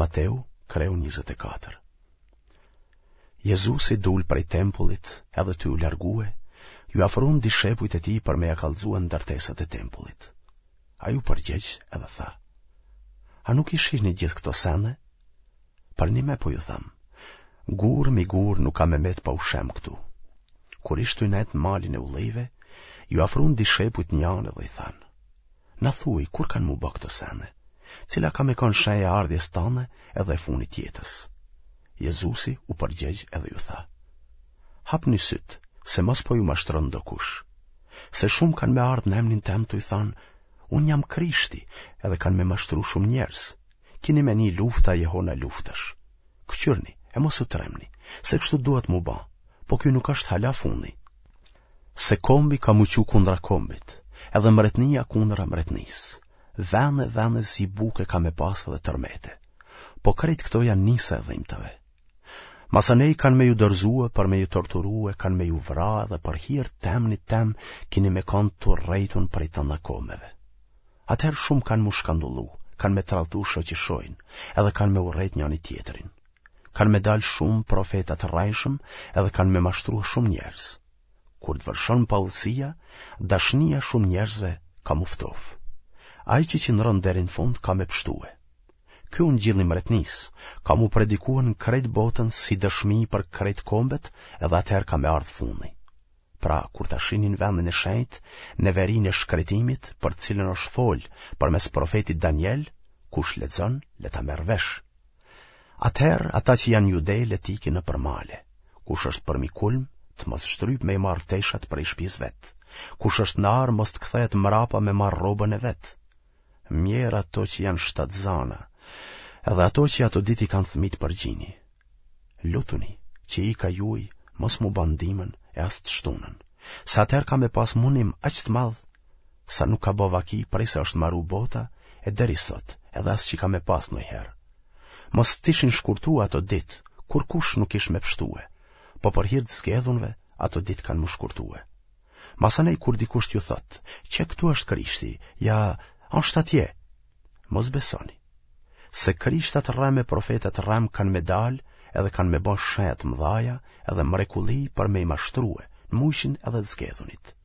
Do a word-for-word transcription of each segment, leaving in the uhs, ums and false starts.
Mateu, kreu njëzet e katër. Jezusi dul prej tempullit edhe ty u largue, ju afrun dishepujt e tij për me ja kallëzua ndërtesat e tempullit. A ju përgjegj edhe tha: A nuk i shihni gjithë këto sende? Për një me po ju tham, gur mi gur nuk ka me met pa ushem këtu. Kur ishtu net malin e ullejve, ju afrun dishepujt njanë dhe i than: Na thuj, kur kanë mu bë këto sende? Cila ka me kon shenja ardhjes tane edhe e funit jetës? Jezusi u përgjegj edhe ju tha: Hapni syt, se mos po ju mashtron dokush. Se shumë kanë me ardhë në emnin tem të i than: Unë jam Krishti, edhe kanë me mashtru shumë njerëz. Kini me një lufta jehona luftash. Këqyrni, e mos u tremni, se kështu duhet mu ba, po kjo nuk është hala fundi. Se kombi ka muqu kundra kombit, edhe mretnia kundra mretnis. Vene, vene si buke ka me pas dhe tërmete, po krejt këto janë nisa e dhimtave. Masanej kanë me ju dërzue për me ju torturue, kanë me ju vra dhe për hir temnit tem kini me kanë të rejtun për i të ndakomeve. Atëherë shumë kanë mu shkandullu, kanë me traltu shoqishojnë, edhe kanë me urrejt njani tjetërin. Kanë me dal shumë profetat rajshëm, edhe kanë me mashtru shumë njerëz. Kur të vërshon paullësia, dashnia shumë njerëzve ka muftof. Ai që qëndron deri në fund ka me pshtue. Ky ungjilli mretnis ka mu predikuar në krejt botën si dëshmi për krejt kombet, edhe atëherë ka me ardh fundi. Pra, kur ta shinin vendin e shenjt, në verinë e shkretimit, për cilën është fol përmes profetit Daniel, kush lexon, le ta merr vesh. Atëherë ata që janë judej le tikin në përmale. Kush është për mi kulm, të mos shtryp me i marr teshat për i shtëpis vet. Kush është në arë, mos të kthehet mrapa me marr rrobën e vet. Mjerë ato që janë shtatzana, edhe ato që ato diti kanë thmit për gjini. Lutuni, që i ka juj, mos mu bandimën e as të shtunën, sa atëherë ka me pas munim aq të madh, sa nuk ka bo vaki prej se është maru bota, e deri sot, edhe as që ka me pas ndonjëherë. Mos tishin shkurtu ato dit, kur kush nuk ish me pshtue, po për hir të zgedhunve, ato dit kanë mu shkurtue. Masanej kur dikush t'ju thot, që këtu është Krishti, ja, është atje, mos besoni, se Krishtat rrem e profetat rrem kanë me dal, edhe kanë me bon shenjat mdhaja, edhe mrekulli për me i mashtrue, në mushin edhe të zgedhunit.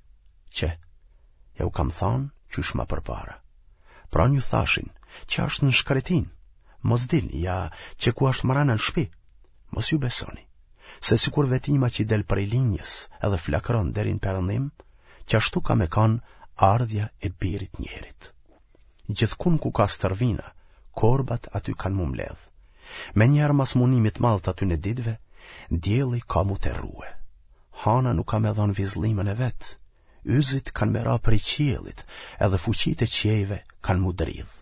Që, ja u kam thanë, qysh ma përpara. Pra një thashin, që është në shkretin, mos dilni, ja, që ku është mrana në shpi, mos ju besoni, se sikur vetima që del prej linjës edhe flakron derin perëndim, që ashtu ka me kanë ardhja e birit njerit. Gjithkun ku ka stërvina, korbat aty kanë mu mledh. Me njerë mas munimit malët aty në ditve, djeli ka mu të rruë. Hana nuk ka me dhon vizlimën e vetë, yzit kanë me ra për i qielit, edhe fuqit e qiejve kanë mu dridh.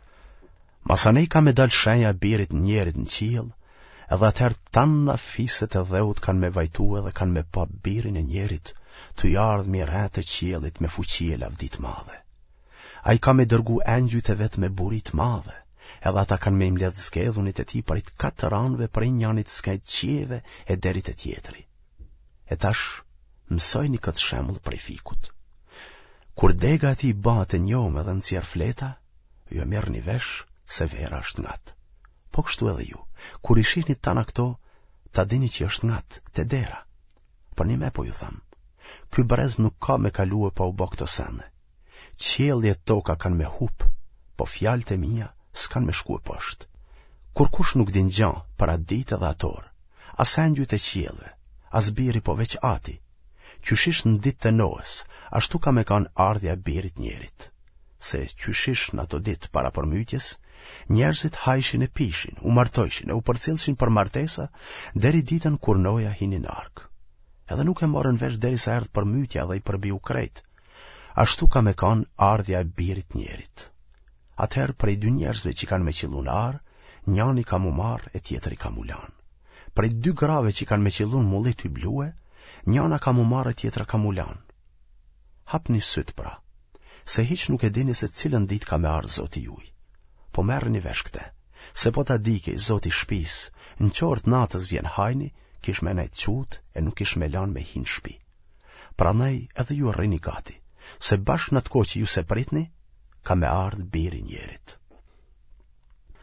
Masanej ka me dal shenja birit njerit në qiel, edhe atëherë tanna fiset e dheut kanë me vajtu edhe kanë me pa birin e njerit, të jardh mirat e qielit me fuqie lavdit madhe. A i ka me dërgu engjujt e vet me burit madhe, edhe ata kanë me imledh zgedhunit e ti për i të katër anëve për i njanit skajt qieve e derit e tjetëri. E tash, mësojni këtë shembull për i fikut. Kur dega ati bate njome dhe në cjerë fleta, ju merr një vesh se vera është ngat. Po kështu edhe ju, kur i shihni tana këto, ta dini që është ngat, te dera. Për një me po ju tham, ky brez nuk ka me kalue pa u bë këto sende. Qielli e toka kanë me hup, po fjalët e mia s'kan me shku e poshtë. Kur kush nuk din gjan për atë ditë dhe ator, as engjujt e qiellve, as biri po veç ati, qyshish në ditë të Noës, ashtu ka me kanë ardhja birit njerit. Se qyshish në ato ditë para përmytjes, njerëzit hajshin e pishin, u martojshin e u përcjellshin për martesa, deri ditën kur Noja hini në ark. Edhe nuk e morën vesh deri sa erdh përmytja dhe i përbiu krejt. Ashtu ka me kanë ardhja e birit njerit. Atëherë prej dy njerëzve që kanë me qillu në arë, njani ka mu marë e tjetëri ka mu lanë. Prej dy grave që kanë me qillu në mullit i blue, njana ka mu marë e tjetëra ka mu lanë. Hapni syt pra, se hiq nuk e dini se cilën dit ka me arë Zoti juj. Po merë një vesh këte, se po ta dike Zoti shpis, në qort natës vjen hajni, kish me nejt qut e nuk kish me lanë me hinë shpi. Pra nej edhe ju rrini gati, se bashkë në të ko që ju se pritni, ka me ardhë biri njerit.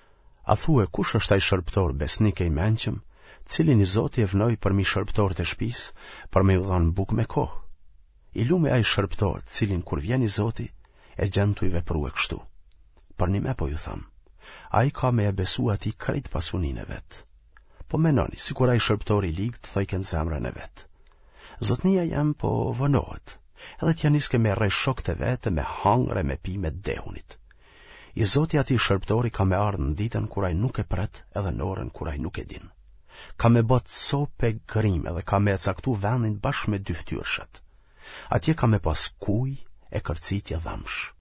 A thue kush është ai shërbëtor besnik e i menqëm, cilin i Zoti e vnoi për mi shërbëtor të shtëpisë, për me u dhënë bukë me kohë? I lume ai shërbëtor, cilin kur vjen i Zoti, e gjen tu i veprue kështu. Për një me po ju tham, ai ka me e besu ati krejt pasunin e vet. Po menoni, sikur ai shërbëtor i ligë të thojken zemrën e vet. Zotnia jam po vënohet, edhe t'ja niske me rrej shokët e vete, me hangre, me pi, me dehunit. I Zoti ati shërbëtori ka me ardhë në ditën kur ai nuk e pret, edhe në orën kur ai nuk e din. Ka me bot sope grim edhe ka me e caktu vendin bashkë me dy ftyrëshat. Atje ka me pas kuj e kërcitje dhamsh.